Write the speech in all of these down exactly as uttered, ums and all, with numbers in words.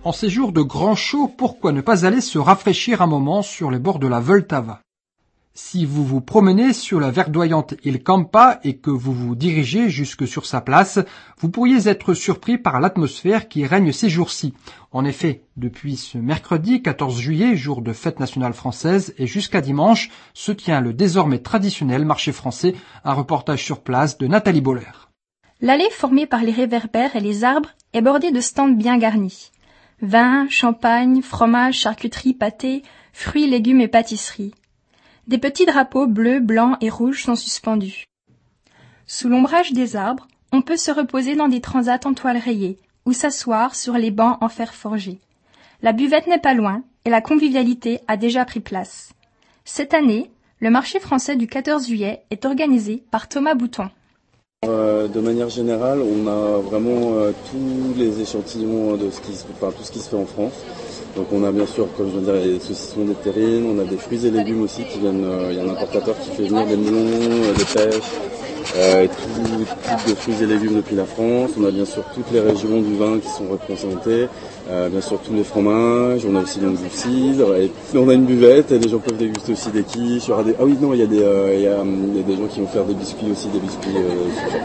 En ces jours de grand chaud, pourquoi ne pas aller se rafraîchir un moment sur les bords de la Vltava? Si vous vous promenez sur la verdoyante île Kampa et que vous vous dirigez jusque sur sa place, vous pourriez être surpris par l'atmosphère qui règne ces jours-ci. En effet, depuis ce mercredi quatorze juillet, jour de fête nationale française, et jusqu'à dimanche, se tient le désormais traditionnel marché français, un reportage sur place de Nathalie Boller. L'allée formée par les réverbères et les arbres est bordée de stands bien garnis. Vin, champagne, fromage, charcuterie, pâté, fruits, légumes et pâtisseries. Des petits drapeaux bleus, blancs et rouges sont suspendus. Sous l'ombrage des arbres, on peut se reposer dans des transats en toile rayée ou s'asseoir sur les bancs en fer forgé. La buvette n'est pas loin et la convivialité a déjà pris place. Cette année, le marché français du quatorze juillet est organisé par Thomas Bouton. Euh, de manière générale, on a vraiment euh, tous les échantillons de ce qui, enfin, tout ce qui se fait en France. Donc on a bien sûr, comme je viens de dire, les saucissons, des terrines, on a des fruits et légumes aussi qui viennent. Il euh, y a un importateur qui fait venir des melons, euh, des pêches, euh, et tout type de fruits et légumes depuis la France. On a bien sûr toutes les régions du vin qui sont représentées, euh, bien sûr tous les fromages. On a aussi bien du cidre. Et on a une buvette et les gens peuvent déguster aussi des quiches. Il y aura des... Ah oui, non, il y a des, euh, il y a, il y a des gens qui vont faire des biscuits aussi, des biscuits euh, sucrés.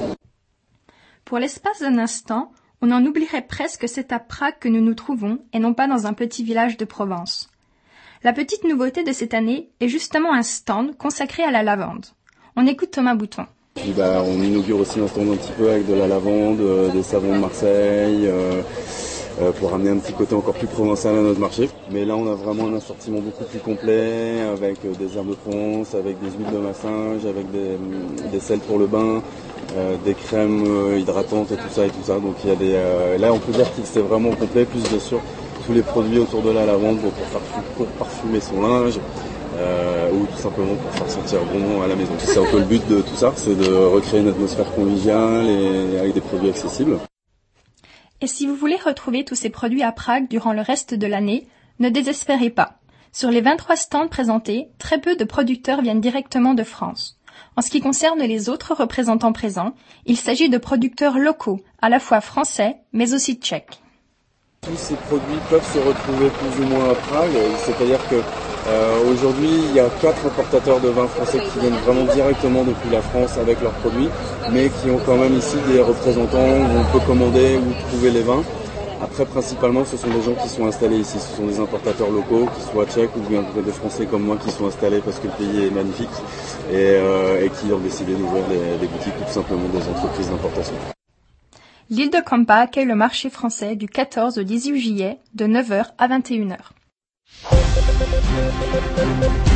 Pour l'espace d'un instant, on en oublierait presque que c'est à Prague que nous nous trouvons et non pas dans un petit village de Provence. La petite nouveauté de cette année est justement un stand consacré à la lavande. On écoute Thomas Bouton. Puis bah, on inaugure aussi un stand un petit peu avec de la lavande, euh, des savons de Marseille, euh, euh, pour ramener un petit côté encore plus provençal à notre marché. Mais là on a vraiment un assortiment beaucoup plus complet, avec euh, des herbes de Provence, avec des huiles de massage, avec des, des sels pour le bain. Euh, des crèmes euh, hydratantes et tout ça et tout ça. Donc il y a des. Euh, là on peut dire que c'est vraiment complet, plus bien sûr tous les produits autour de la lavande pour, pour, faire, pour parfumer son linge euh, ou tout simplement pour faire sentir bon à la maison. C'est un peu le but de tout ça, c'est de recréer une atmosphère conviviale et avec des produits accessibles. Et si vous voulez retrouver tous ces produits à Prague durant le reste de l'année, ne désespérez pas. Sur les vingt-trois stands présentés, très peu de producteurs viennent directement de France. En ce qui concerne les autres représentants présents, il s'agit de producteurs locaux, à la fois français, mais aussi tchèques. Tous ces produits peuvent se retrouver plus ou moins à Prague, c'est-à-dire que euh, aujourd'hui il y a quatre importateurs de vins français qui viennent vraiment directement depuis la France avec leurs produits, mais qui ont quand même ici des représentants où on peut commander ou trouver les vins. Après, principalement, ce sont des gens qui sont installés ici. Ce sont des importateurs locaux, qu'ils soient tchèques ou bien des Français comme moi qui sont installés parce que le pays est magnifique et, euh, et qui ont décidé d'ouvrir des, des boutiques ou tout simplement des entreprises d'importation. L'île de Kampa accueille le marché français du quatorze au dix-huit juillet de neuf heures à vingt et une heures.